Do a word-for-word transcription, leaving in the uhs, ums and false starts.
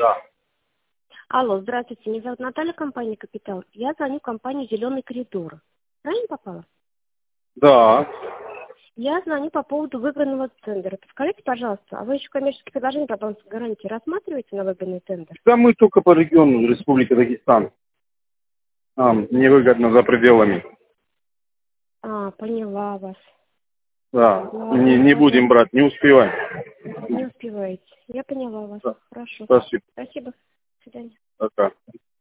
Да. Алло, здравствуйте, меня зовут Наталья, компания «Капитал». Я звоню в компанию «Зеленый коридор». Правильно попала? Да. Я звоню по поводу выбранного тендера. Скажите, пожалуйста, а вы еще коммерческие предложения по балансу гарантии рассматриваете на выбранный тендер? Да мы только по региону Республики Дагестан. Нам невыгодно за пределами. А, поняла вас. Да. Ладно, Не, не ладно. будем брать, не успеваем. Не успеваете. Я поняла вас. Да. Хорошо. Спасибо. Спасибо. До свидания. Пока.